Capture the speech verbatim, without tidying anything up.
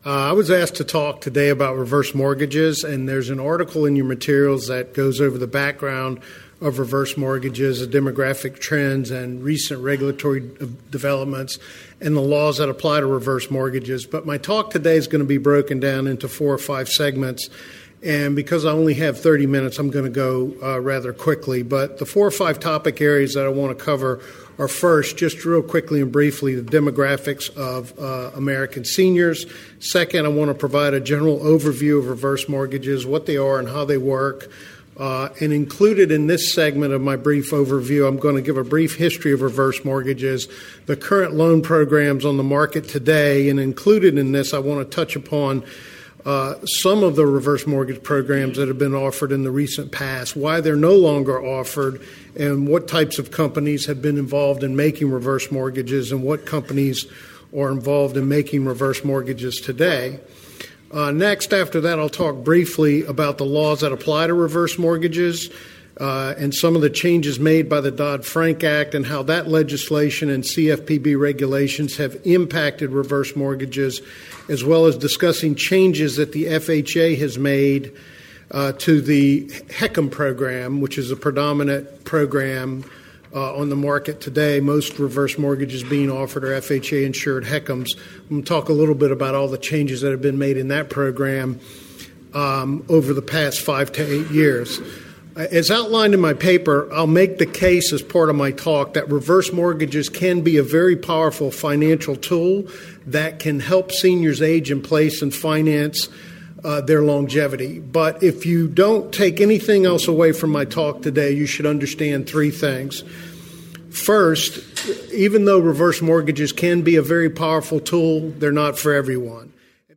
Uh, I was asked to talk today about reverse mortgages, and there's an article in your materials that goes over the background of reverse mortgages, the demographic trends, and recent regulatory developments, and the laws that apply to reverse mortgages. But my talk today is going to be broken down into four or five segments, and because I only have thirty minutes, I'm going to go uh, rather quickly. But the four or five topic areas that I want to cover are first, just real quickly and briefly, the demographics of uh, American seniors. Second, I want to provide a general overview of reverse mortgages, what they are and how they work. Uh, and included in this segment of my brief overview, I'm going to give a brief history of reverse mortgages, the current loan programs on the market today, and included in this, I want to touch upon Uh, some of the reverse mortgage programs that have been offered in the recent past, why they're no longer offered, and what types of companies have been involved in making reverse mortgages and what companies are involved in making reverse mortgages today. Uh, next, after that, I'll talk briefly about the laws that apply to reverse mortgages uh, and some of the changes made by the Dodd-Frank Act and how that legislation and C F P B regulations have impacted reverse mortgages, as well as discussing changes that the F H A has made uh, to the HECM program, which is a predominant program uh, on the market today. Most reverse mortgages being offered are F H A-insured HECMs. I'm going to talk a little bit about all the changes that have been made in that program um, over the past five to eight years. As outlined in my paper, I'll make the case as part of my talk that reverse mortgages can be a very powerful financial tool that can help seniors age in place and finance uh, their longevity. But if you don't take anything else away from my talk today, you should understand three things. First, even though reverse mortgages can be a very powerful tool, they're not for everyone.